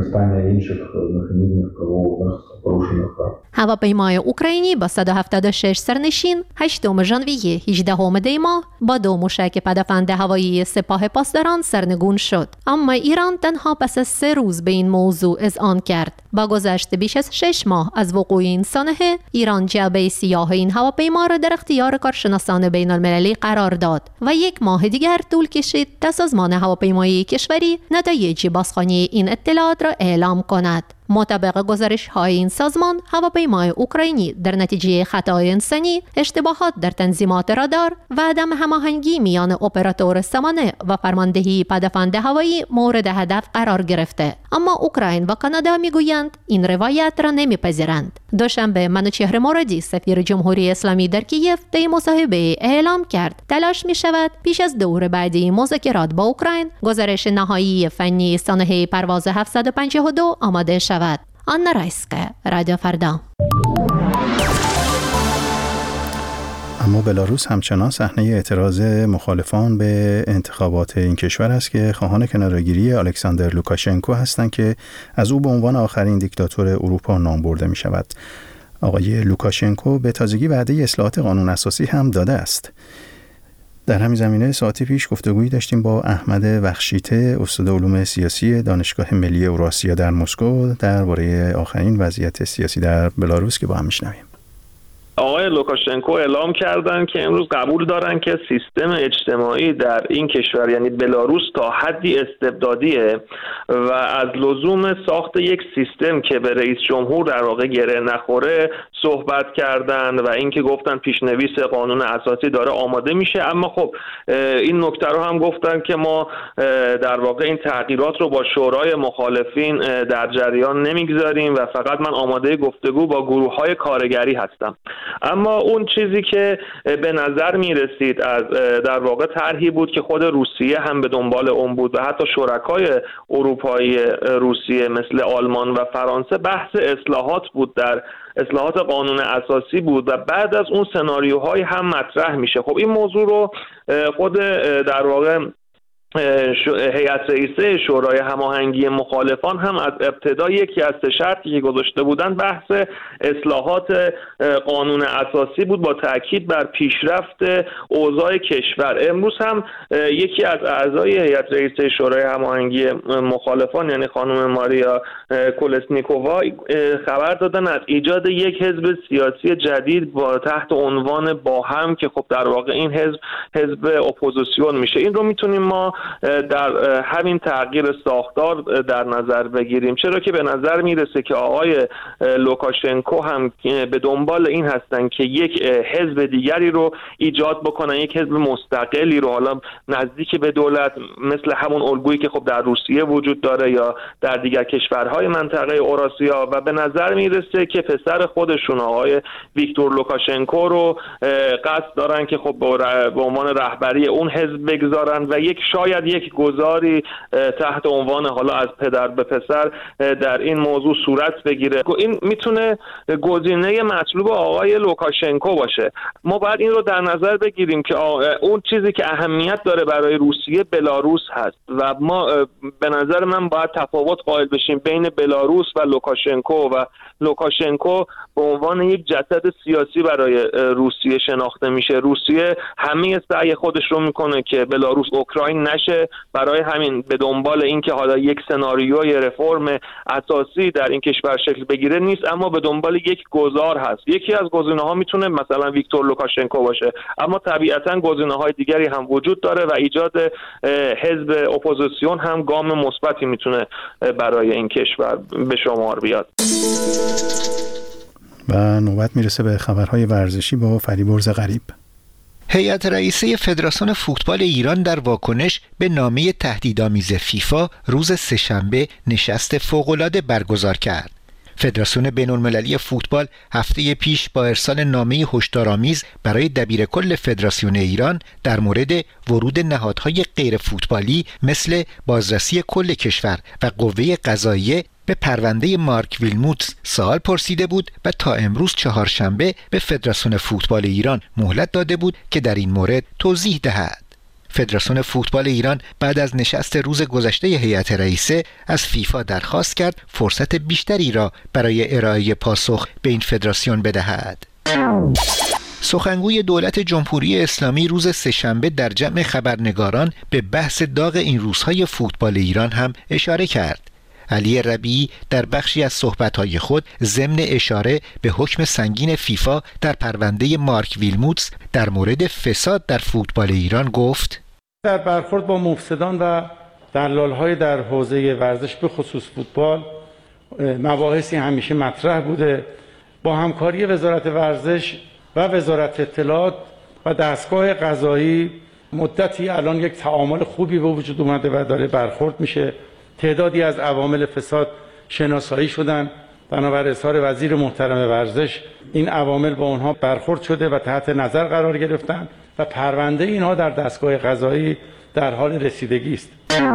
هواپیمای اوکراینی با صد و هفتاد و شش سرنشین هشتم ژانویه هجدهم دی ماه با دو موشک پدافند هوایی سپاه پاسداران سرنگون شد. اما ایران تنها پس از سه روز به این موضوع اذعان کرد. با گذشت بیش از شش ماه از وقوع این سانحه، ایران جعبه سیاه این هواپیما را در اختیار کارشناسان بین المللی قرار داد و یک ماه دیگر طول کشید تا سازمان هواپیمایی کشوری نتایج بازخوانی این اطلاعات را اعلام کند. مطابق گزارش‌های این سازمان، هواپیمای اوکراینی در نتیجه خطای انسانی، اشتباهات در تنظیمات رادار و عدم هماهنگی میان اپراتور سامانه و فرماندهی پدافند هوایی مورد هدف قرار گرفته. اما اوکراین و کانادا میگویند این روایت را نمیپذیرند. دوشنبه منوچهر مرادی سفیر جمهوری اسلامی در کیف طی مصاحبه اعلام کرد تلاش می شود پیش از دور بعدی مذاکرات با اوکراین گزارش نهایی فنی سانحه پرواز هفتصد و پنجاه و دو آماده شود. آنا رایسکه، رادیو فردا. اما بلاروس همچنان صحنه اعتراض مخالفان به انتخابات این کشور است که خواهان کناره‌گیری الکساندر لوکاشنکو هستند که از او به عنوان آخرین دیکتاتور اروپا نام برده می شود. آقای لوکاشنکو به تازگی وعده اصلاحات قانون اساسی هم داده است. در همین زمینه ساعتی پیش گفتگویی داشتیم با احمد وخشیته، استاد علوم سیاسی دانشگاه ملی اوراسیا در مسکو درباره آخرین وضعیت سیاسی در بلاروس که با هم میشنویم. آقای لوکاشنکو اعلام کردن که امروز قبول دارن که سیستم اجتماعی در این کشور یعنی بلاروس تا حدی استبدادیه و از لزوم ساخت یک سیستم که به رئیس جمهور در واقع گره نخوره صحبت کردن و اینکه گفتن پیشنویس قانون اساسی داره آماده میشه. اما خب این نکته رو هم گفتن که ما در واقع این تغییرات رو با شورای مخالفین در جریان نمیگذاریم و فقط من آماده گفتگو با گروه‌های کارگری هستم. اما اون چیزی که به نظر می رسید از در واقع طرحی بود که خود روسیه هم به دنبال اون بود و حتی شرکای اروپایی روسیه مثل آلمان و فرانسه بحث اصلاحات بود، در اصلاحات قانون اساسی بود و بعد از اون سناریوهای هم مطرح میشه. خب این موضوع رو خود در واقع هیئت رئیسه شورای هماهنگی مخالفان هم از ابتدا یکی از سه شرطی که گذاشته بودن بحث اصلاحات قانون اساسی بود، با تاکید بر پیشرفت اوضاع کشور. امروز هم یکی از اعضای هیئت رئیسه شورای هماهنگی مخالفان یعنی خانم ماریا کولسنیکووا خبر دادن از ایجاد یک حزب سیاسی جدید با تحت عنوان با هم که خب در واقع این حزب حزب اپوزیسیون میشه. این رو میتونیم ما در همین تغییر ساختار در نظر بگیریم، چرا که به نظر میرسه که آقای لوکاشنکو هم به دنبال این هستن که یک حزب دیگری رو ایجاد بکنن، یک حزب مستقلی رو حالا نزدیک به دولت، مثل همون الگویی که خب در روسیه وجود داره یا در دیگر کشورهای منطقه اوراسیا، و به نظر میرسه که پسر خودشون آقای ویکتور لوکاشنکو رو قصد دارن که خب به عنوان رهبری اون حزب بگذارن و یک شاید یک گذاری تحت عنوان حالا از پدر به پسر در این موضوع صورت بگیره. این میتونه گزینه مطلوب آقای لوکاشنکو باشه. ما باید این رو در نظر بگیریم که اون چیزی که اهمیت داره برای روسیه بلاروس هست و ما به نظر من باید تفاوت قائل بشیم بین بلاروس و لوکاشنکو، و لوکاشنکو به عنوان یک جسد سیاسی برای روسیه شناخته میشه. روسیه همه سعی خودش رو میکنه که بلاروس اوکراین نشه، برای همین به دنبال این که حالا یک سناریوی رفرم اساسی در این کشور شکل بگیره نیست، اما به دنبال یک گذار هست. یکی از گزینه‌ها میتونه مثلا ویکتور لوکاشنکو باشه، اما طبیعتاً گزینه‌های دیگری هم وجود داره و ایجاد حزب اپوزیسیون هم گام مثبتی میتونه برای این کشور به شمار بیاد. و نوبت میرسه به خبرهای ورزشی با فریبرز غریب. هیئت رئیسه فدراسیون فوتبال ایران در واکنش به نامه تهدیدآمیز فیفا روز سه‌شنبه نشست فوق‌العاده برگزار کرد. فدراسیون بین‌المللی فوتبال هفته پیش با ارسال نامه هشدارآمیز برای دبیرکل فدراسیون ایران در مورد ورود نهادهای غیر فوتبالی مثل بازرسی کل کشور و قوه قضاییه به پرونده مارک ویلموتس سوال پرسیده بود و تا امروز چهارشنبه به فدراسیون فوتبال ایران مهلت داده بود که در این مورد توضیح دهد. فدراسیون فوتبال ایران بعد از نشست روز گذشته هیئت رئیسه از فیفا درخواست کرد فرصت بیشتری را برای ارائه پاسخ به این فدراسیون بدهد. سخنگوی دولت جمهوری اسلامی روز سه‌شنبه در جمع خبرنگاران به بحث داغ این روزهای فوتبال ایران هم اشاره کرد. علی ربیعی در بخشی از صحبت‌های خود ضمن اشاره به حکم سنگین فیفا در پرونده مارک ویلموتس در مورد فساد در فوتبال ایران گفت: در برخورد با مفسدان و دلال‌های در حوزه ورزش به خصوص فوتبال مباحثی همیشه مطرح بوده. با همکاری وزارت ورزش و وزارت اطلاعات و دستگاه قضایی مدتی الان یک تعامل خوبی به وجود اومده و داره برخورد میشه. تعدادی از عوامل فساد شناسایی شدن، بنابر اظهار وزیر محترم ورزش این عوامل با اونها برخورد شده و تحت نظر قرار گرفتن و پرونده اینها در دستگاه قضایی در حال رسیدگی است.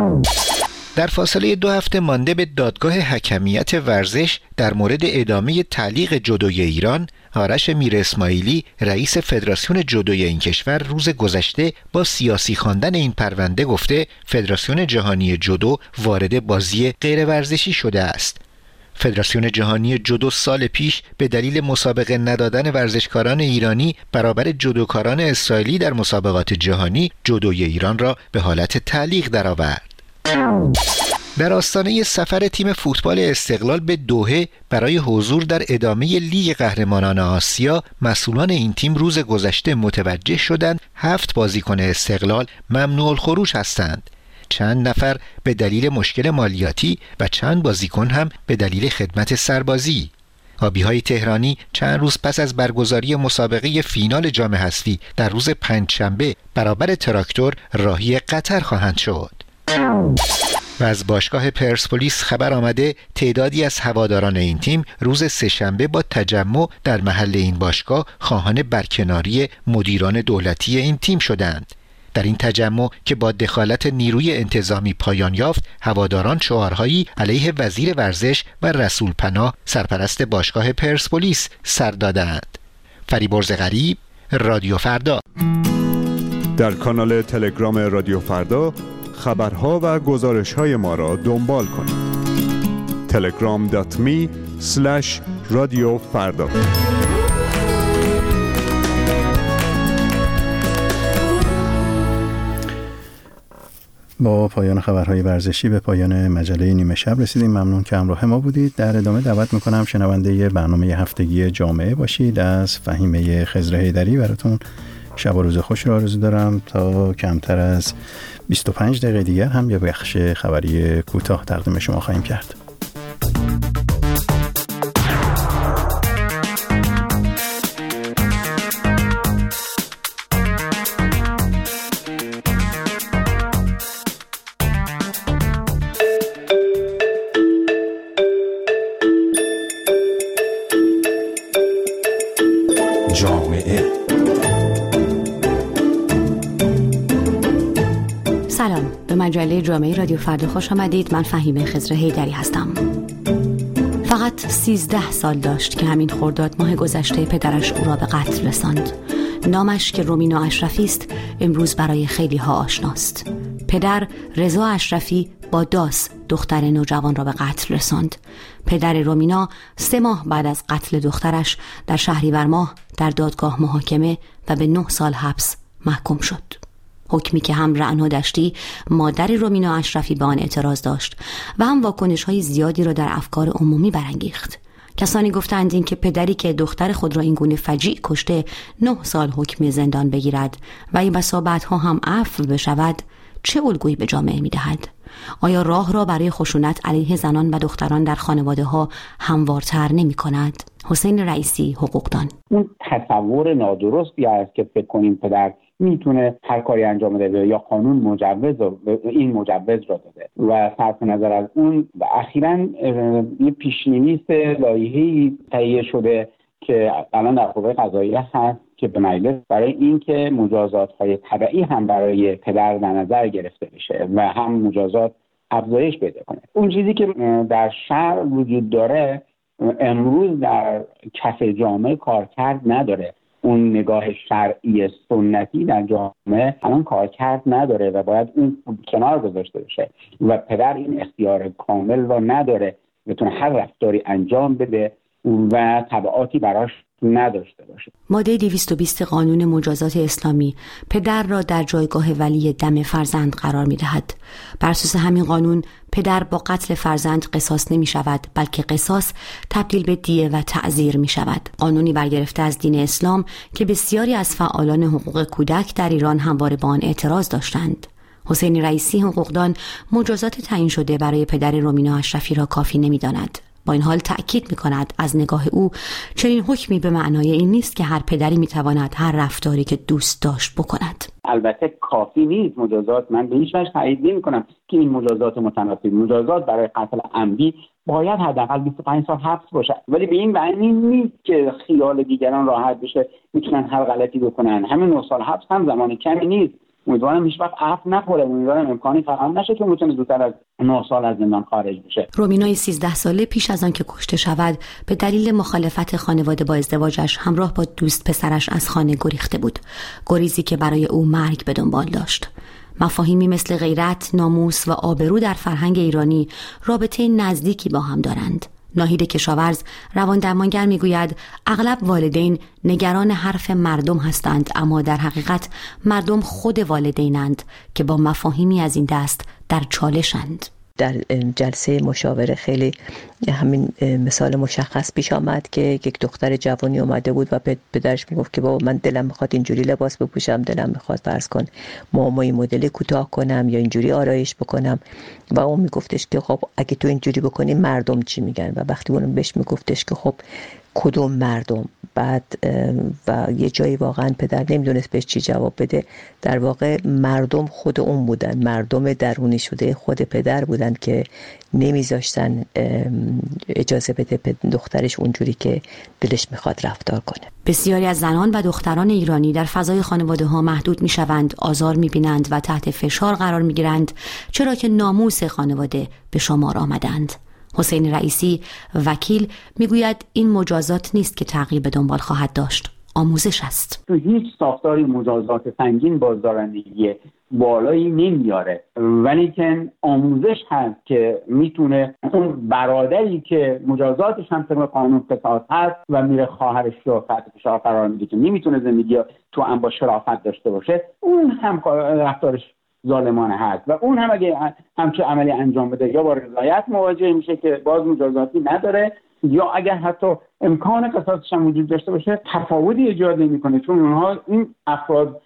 در فاصله دو هفته مانده به دادگاه حکمیت ورزش در مورد ادامه تعلیق جودوی ایران، آرش میر اسماعیلی رئیس فدراسیون جودوی این کشور روز گذشته با سیاسی خواندن این پرونده گفته فدراسیون جهانی جودو وارد بازی غیر ورزشی شده است. فدراسیون جهانی جودو سال پیش به دلیل مسابقه ندادن ورزشکاران ایرانی برابر جودوکاران اسرائیلی در مسابقات جهانی جودوی ایران را به حالت تعلیق درآورد. در آستانه سفر تیم فوتبال استقلال به دوحه برای حضور در ادامه لیگ قهرمانان آسیا، مسئولان این تیم روز گذشته متوجه شدند هفت بازیکن استقلال ممنوع الخروج هستند. چند نفر به دلیل مشکل مالیاتی و چند بازیکن هم به دلیل خدمت سربازی. آبی‌های تهرانی چند روز پس از برگزاری مسابقه فینال جام حذفی در روز پنجشنبه برابر تراکتور راهی قطر خواهند شد. و از باشگاه پرسپولیس خبر آمده تعدادی از هواداران این تیم روز سه‌شنبه با تجمع در محل این باشگاه خواهان برکناری مدیران دولتی این تیم شدند. در این تجمع که با دخالت نیروی انتظامی پایان یافت، هواداران شعارهایی علیه وزیر ورزش و رسول پناه سرپرست باشگاه پرسپولیس سر دادند. فریبرز غریب، رادیو فردا. در کانال تلگرام رادیو فردا خبرها و گزارش‌های ما را دنبال کنید. تلگرام دات می اسلش رادیو فردا. با پایان خبرهای ورزشی به پایان مجله نیمه شب رسیدیم. ممنون که همراه ما بودید. در ادامه دعوت میکنم شنونده برنامه هفتگی جامعه باشید. از فهیمه خضر حیدری براتون شب و روز خوش را آرزو دارم تا کمتر از بیست و پنج دقیقه دیگر هم یه بخش خبری کوتاه تقدیم شما خواهیم کرد. جامعه. سلام، به مجله جامعه رادیو فردا خوش آمدید. من فهیمه خضر حیدری هستم. فقط سیزده سال داشت که همین خرداد ماه گذشته پدرش او را به قتل رساند. نامش که رومینا اشرفی است امروز برای خیلی ها آشناست. پدر رضا اشرفی با داس دختر نوجوان را به قتل رساند. پدر رومینا سه ماه بعد از قتل دخترش در شهریور ماه در دادگاه محاکمه و به نه سال حبس محکوم شد. حکمی که هم رعنا دشتی مادر رومینا اشرفی به آن اعتراض داشت و هم واکنش‌های زیادی را در افکار عمومی برانگیخت. کسانی گفتند این که پدری که دختر خود را این گونه فجیع کشته نه سال حکم زندان بگیرد و این بسا بعدها هم عفو بشود چه الگویی به جامعه می‌دهد؟ آیا راه را برای خشونت علیه زنان و دختران در خانواده‌ها هموارتر نمی‌کند؟ حسین رئیسی، حقوقدان: اون تصور نادرستی است که فکر کنیم پدر میتونه هر کاری انجام بده یا قانون مجوز این مجوز را داده و صرف نظر از اون و اخیراً یه پیش‌نویس لایحه‌ای تهیه شده که الان در قوه قضاییه هست که به مجلس برای اینکه مجازات‌های تبعی هم برای پدر در نظر گرفته بشه و هم مجازات افزایش پیدا کنه. اون چیزی که در شرع وجود داره امروز در کف جامعه کارکرد نداره. اون نگاه شرعی سنتی در جامعه الان کارکرد نداره و باید اون کنار گذاشته بشه و پدر این اختیار کامل رو نداره بتونه هر رفتاری انجام بده و تبعاتی براش نداشته باشه. ماده دویست و بیست قانون مجازات اسلامی پدر را در جایگاه ولی دم فرزند قرار می دهد. بر اساس همین قانون پدر با قتل فرزند قصاص نمی شود بلکه قصاص تبدیل به دیه و تعزیر می شود. قانونی برگرفته از دین اسلام که بسیاری از فعالان حقوق کودک در ایران همواره با آن اعتراض داشتند. حسین رئیسی، حقوقدان، مجازات تعیین شده برای پدر رومینا اشرفی را کافی نمی داند. با این حال تأکید می‌کند از نگاه او چنین حکمی به معنای این نیست که هر پدری می‌تواند هر رفتاری که دوست داشت بکند. البته کافی نیست مجازات. من به هیچ وجه تایید نمی‌کنم که این مجازات متناسب. مجازات برای قتل عمدی باید حداقل بیست و پنج سال حبس باشه، ولی به این معنی نیست که خیال دیگران راحت بشه میتونن هر غلطی بکنن. همین نه سال حبس هم زمان کمی نیست. امیدوارم هیچ وقت عفو نخوره. امیدوارم امکانی فراهم نشه که میتونه زودتر از نه سال از زندان خارج بشه. رومینای سیزده ساله پیش از آن که کشته شود به دلیل مخالفت خانواده با ازدواجش همراه با دوست پسرش از خانه گریخته بود. گریزی که برای او مرگ به دنبال داشت. مفاهیمی مثل غیرت، ناموس و آبرو در فرهنگ ایرانی رابطه نزدیکی با هم دارند. ناهید کشاورز، روان درمانگر، میگوید اغلب والدین نگران حرف مردم هستند، اما در حقیقت مردم خود والدینند که با مفاهیمی از این دست در چالشند. در جلسه مشاوره خیلی همین مثال مشخص پیش آمد که یک دختر جوانی اومده بود و پدرش میگفت که بابا من دلم میخواد اینجوری لباس بپوشم، دلم میخواد فرض کن موهای مدل کوتاه کنم یا اینجوری آرایش بکنم و اون میگفتش که خب اگه تو اینجوری بکنی مردم چی میگن و وقتی اون بهش میگفتش که خب کدوم مردم، بعد و یه جایی واقعا پدر نمیدونست بهش چی جواب بده. در واقع مردم خود اون بودن، مردم درونی شده خود پدر بودن که نمیذاشتن اجازه بده به دخترش اونجوری که دلش میخواد رفتار کنه. بسیاری از زنان و دختران ایرانی در فضای خانواده ها محدود میشوند، آزار میبینند و تحت فشار قرار میگیرند چرا که ناموس خانواده به شمار آمدند. حسین رئیسی، وکیل، میگوید این مجازات نیست که تغییر به دنبال خواهد داشت، آموزش است. تو هیچ ساختاری مجازات سنگین بازدارندگی بالایی نمیاره، ولی که آموزش هست که میتونه اون برادری که مجازاتش هم طبق قانون فساد هست و میره خواهرش رو تحت فشار قرار میده که نمیتونه زندگی تو هم با شرافت داشته باشه، اون هم رفتارش ظالمانه هست و اون هم اگه همچه عملی انجام بده یا با رضایت مواجه میشه که باز مجازاتی نداره، یا اگر حتی امکان قصاصش هم وجود داشته باشه تفاوتی ایجاد نمیکنه، چون اونها این افراد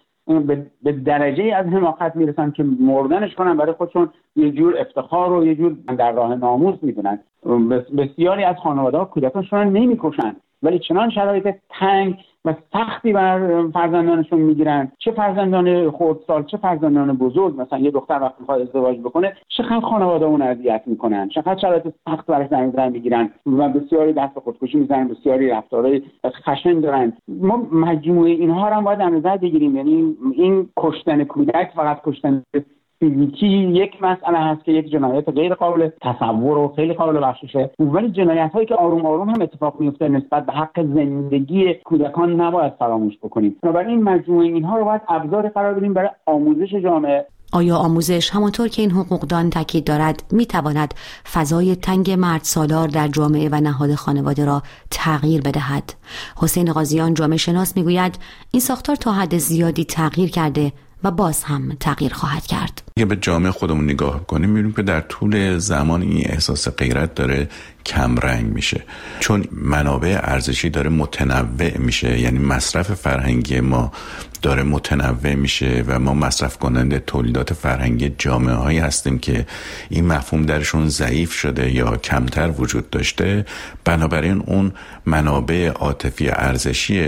به درجه از حماقت میرسن که مردنش کنن برای خودشون یه جور افتخار و یه جور در راه ناموس میدونن. بسیاری از خانواده‌ها کودکانشون رو نمیکشن ولی چنان شرایط تنگ و سختی بر فرزندانشون میگیرن، چه فرزندان خردسال چه فرزندان بزرگ. مثلا یه دختر وقتی میخواد ازدواج بکنه چقدر خانواده اون اذیت میکنن، چقدر شرایط سخت براش در نظر میگیرن و بسیاری دست به خودکشی میزنن، بسیاری رفتارهای خشن دارن. ما مجموعه اینها رو هم باید در نظر بگیریم. یعنی این کشتن کودک فقط کشتن فیزیکی یک مسئله هست که یک جنایت غیر قابل تصور و خیلی قابل بخششه، ولی جنایت هایی که آروم آروم هم اتفاق میفته نسبت به حق زندگی کودکان نباید فراموش بکنیم. بنابراین مجموعه اینها رو باید ابزار قرار بدیم برای آموزش جامعه. آیا آموزش همانطور که این حقوقدان تاکید دارد میتواند فضای تنگ مرد سالار در جامعه و نهاد خانواده را تغییر بدهد؟ حسین قاضیان جامعه شناس میگوید این ساختار تا حد زیادی تغییر کرده و باز هم تغییر خواهد کرد. اگه به جامعه خودمون نگاه کنیم می‌بینیم که در طول زمان این احساس غیرت داره کم رنگ میشه، چون منابع ارزشی داره متنوع میشه، یعنی مصرف فرهنگی ما داره متنوع میشه و ما مصرف کننده تولیدات فرهنگی جامعه هایی هستیم که این مفهوم درشون ضعیف شده یا کمتر وجود داشته. بنابراین اون منابع عاطفی ارزشی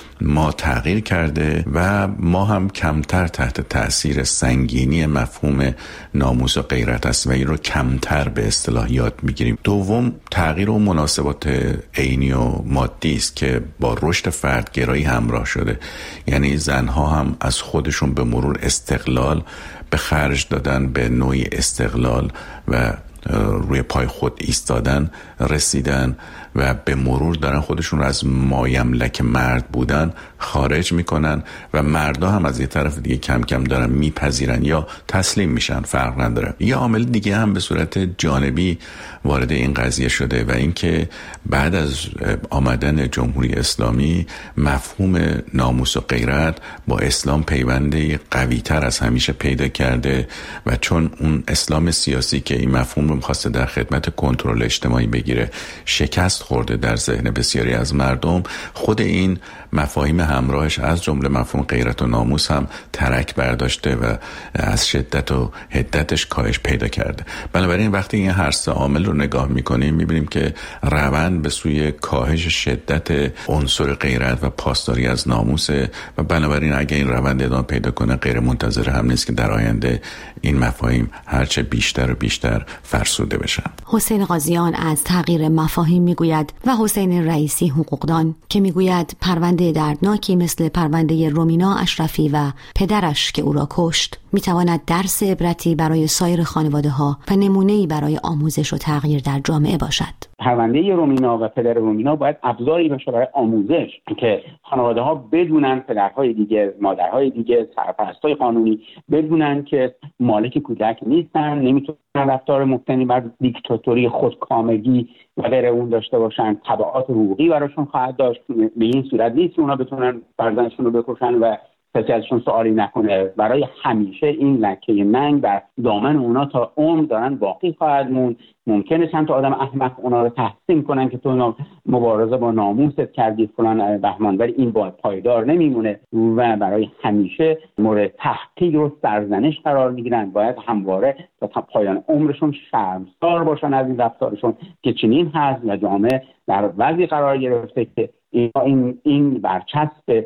ما تغییر کرده و ما هم کمتر تحت تأثیر سنگینی مفهوم ناموس و غیرت است و این رو کمتر به اصطلاح یاد میگیریم. دوم، تغییر و مناسبات عینی و مادی است که با رشد فردگرایی همراه شده. یعنی زنها هم از خودشون به مرور استقلال به خرج دادن، به نوعی استقلال و روی پای خود ایستادن رسیدن و به مرور دارن خودشون رو از مایملک مرد بودن خارج میکنن و مردا هم از یه طرف دیگه کم کم دارن میپذیرن یا تسلیم میشن، فرق نداره. یه عامل دیگه هم به صورت جانبی وارد این قضیه شده و اینکه بعد از آمدن جمهوری اسلامی مفهوم ناموس و غیرت با اسلام پیوندی قوی تر از همیشه پیدا کرده و چون اون اسلام سیاسی که این مفهوم رو میخواسته در خدمت کنترل اجتماعی بگیره شکست خورده در ذهن بسیاری از مردم، خود این مفاهیم همراهش از جمله مفهوم غیرت و ناموس هم ترک برداشته و از شدت و حدتش کاهش پیدا کرده. بنابراین وقتی این هر سه عامل رو نگاه میکنیم میبینیم که روند به سوی کاهش شدت عنصر غیرت و پاسداری از ناموس و بنابراین اگه این روند ادامه پیدا کنه غیر منتظره هم نیست که در آینده این مفاهیم هرچه بیشتر و بیشتر فرسوده بشن. حسین قاضیان از تغییر مفاهیم میگوید و حسین رئیسی حقوقدان که میگوید پرونده دردناکی مثل پرونده رومینا اشرفی و پدرش که او را کشت میتواند درس عبرتی برای سایر خانواده ها و نمونه‌ای برای آموزش و تغییر در جامعه باشد. پرونده رومینا و پدر رومینا باید ابزاری باشه برای آموزش که خانواده ها بدونن، پدرهای دیگه، مادرهای دیگه، سرپرستای قانونی بدونن که مالک کودک نیستن، نمیتونن رفتار مبتنی بر دیکتاتوری، خودکامگی و غیره اون داشته باشن، تبعات حقوقی براشون خواهد داشت. به این صورت نیست که اونا بتونن فرزندشون رو بکشن و کسی ازشون سوالی نکنه. برای همیشه این لکه ننگ در دامن اونا تا عمر دارن باقی خواهد موند. ممکنه چند تا آدم احمق اونا رو تحسین کنن که تو مبارزه با ناموست کردی فلان بهمان، ولی این باید پایدار نمیمونه و برای همیشه مورد تحقیر و سرزنش قرار میگیرن. باید همواره تا پایان عمرشون شرمسار باشن از این رفتارشون که چنین هست و جامعه در وضعی قرار گرفته که این این برچسب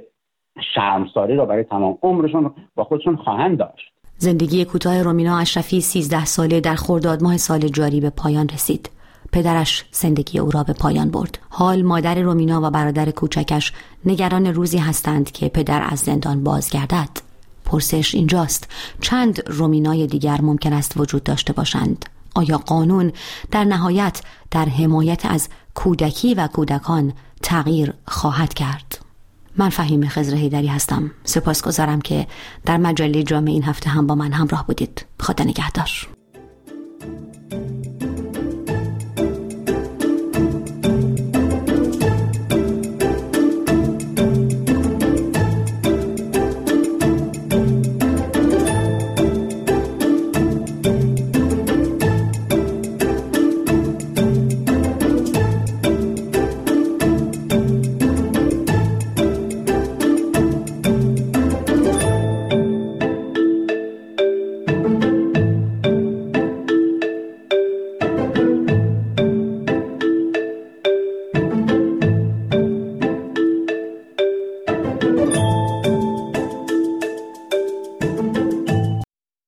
شرمساری را برای تمام عمرشون با خودشون خواهند داشت. زندگی کوتاه رومینا اشرفی سیزده ساله در خرداد ماه سال جاری به پایان رسید. پدرش زندگی او را به پایان برد. حال مادر رومینا و برادر کوچکش نگران روزی هستند که پدر از زندان بازگردد. پرسش اینجاست: چند رومینای دیگر ممکن است وجود داشته باشند؟ آیا قانون در نهایت در حمایت از کودکی و کودکان تغییر خواهد کرد؟ من فهیمه خضر حیدری هستم. سپاسگزارم که در مجله جامعه این هفته هم با من همراه بودید. خدا نگهدار.